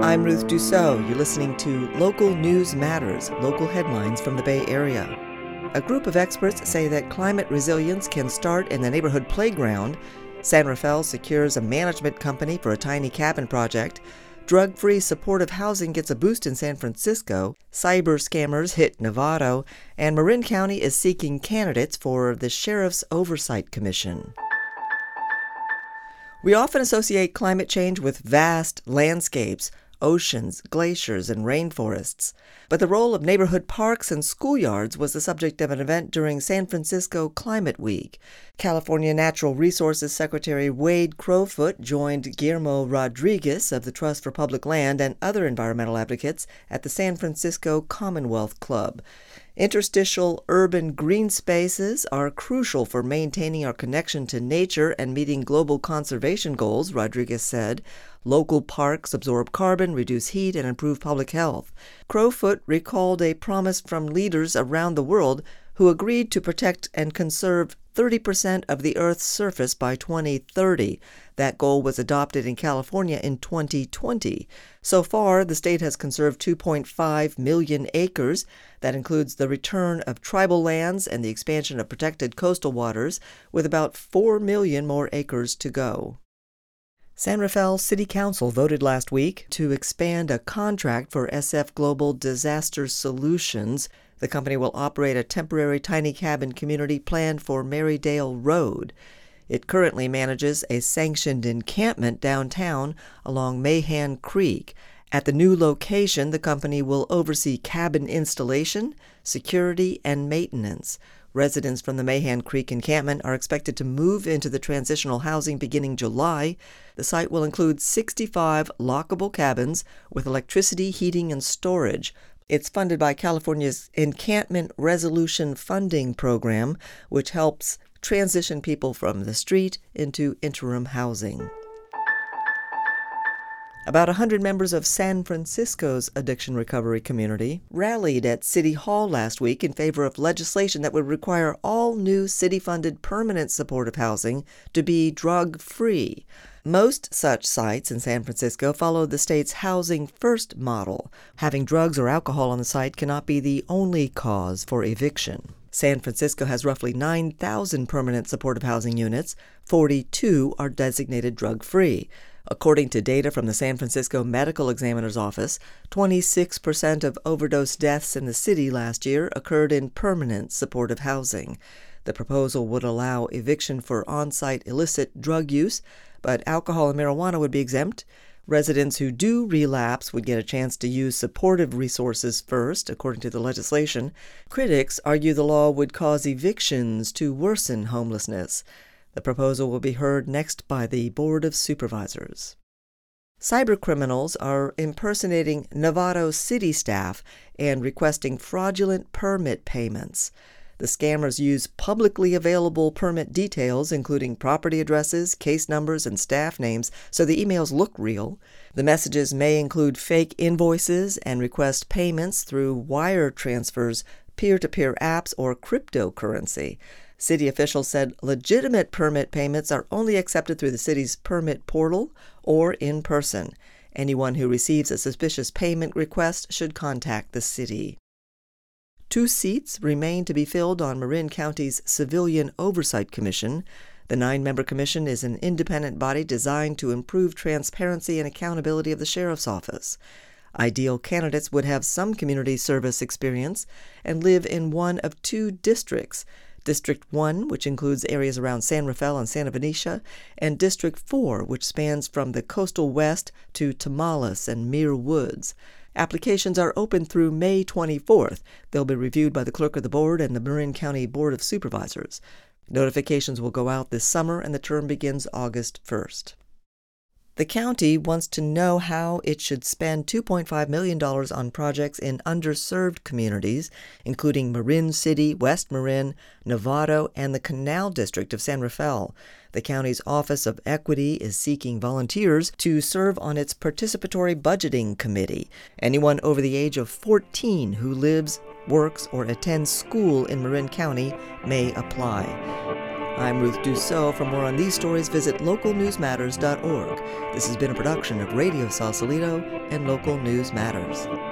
I'm Ruth Dussault. You're listening to Local News Matters, local headlines from the Bay Area. A group of experts say that climate resilience can start in the neighborhood playground. San Rafael secures a management company for a tiny cabin project. Drug-free supportive housing gets a boost in San Francisco. Cyber scammers hit Novato. And Marin County is seeking candidates for the Sheriff's Oversight Commission. We often associate climate change with vast landscapes, oceans, glaciers, and rainforests. But the role of neighborhood parks and schoolyards was the subject of an event during San Francisco Climate Week. California Natural Resources Secretary Wade Crowfoot joined Guillermo Rodriguez of the Trust for Public Land and other environmental advocates at the San Francisco Commonwealth Club. Interstitial urban green spaces are crucial for maintaining our connection to nature and meeting global conservation goals, Rodriguez said. Local parks absorb carbon, reduce heat, and improve public health. Crowfoot recalled a promise from leaders around the world who agreed to protect and conserve 30% of the Earth's surface by 2030. That goal was adopted in California in 2020. So far, the state has conserved 2.5 million acres. That includes the return of tribal lands and the expansion of protected coastal waters, with about 4 million more acres to go. San Rafael City Council voted last week to expand a contract for SF Global Disaster Solutions. The company will operate a temporary tiny cabin community planned for Marydale Road. It currently manages a sanctioned encampment downtown along Mahan Creek. At the new location, the company will oversee cabin installation, security, and maintenance. Residents from the Mahan Creek encampment are expected to move into the transitional housing beginning July. The site will include 65 lockable cabins with electricity, heating, and storage. It's funded by California's Encampment Resolution Funding Program, which helps transition people from the street into interim housing. About 100 members of San Francisco's addiction recovery community rallied at City Hall last week in favor of legislation that would require all new city-funded permanent supportive housing to be drug-free. Most such sites in San Francisco follow the state's Housing First model. Having drugs or alcohol on the site cannot be the only cause for eviction. San Francisco has roughly 9,000 permanent supportive housing units. 42 are designated drug-free. According to data from the San Francisco Medical Examiner's Office, 26% of overdose deaths in the city last year occurred in permanent supportive housing. The proposal would allow eviction for on-site illicit drug use, but alcohol and marijuana would be exempt. Residents who do relapse would get a chance to use supportive resources first, according to the legislation. Critics argue the law would cause evictions to worsen homelessness. The proposal will be heard next by the Board of Supervisors. Cybercriminals are impersonating Novato city staff and requesting fraudulent permit payments. The scammers use publicly available permit details, including property addresses, case numbers, and staff names, so the emails look real. The messages may include fake invoices and request payments through wire transfers, peer-to-peer apps, or cryptocurrency. City officials said legitimate permit payments are only accepted through the city's permit portal or in person. Anyone who receives a suspicious payment request should contact the city. 2 seats remain to be filled on Marin County's Civilian Oversight Commission. The 9-member commission is an independent body designed to improve transparency and accountability of the sheriff's office. Ideal candidates would have some community service experience and live in one of 2 districts. District 1, which includes areas around San Rafael and Santa Benicia, and District 4, which spans from the coastal west to Tamales and Muir Woods. Applications are open through May 24th. They'll be reviewed by the clerk of the board and the Marin County Board of Supervisors. Notifications will go out this summer, and the term begins August 1st. The county wants to know how it should spend $2.5 million on projects in underserved communities, including Marin City, West Marin, Novato, and the Canal District of San Rafael. The county's Office of Equity is seeking volunteers to serve on its participatory budgeting committee. Anyone over the age of 14 who lives, works, or attends school in Marin County may apply. I'm Ruth Dussault. For more on these stories, visit localnewsmatters.org. This has been a production of Radio Sausalito and Local News Matters.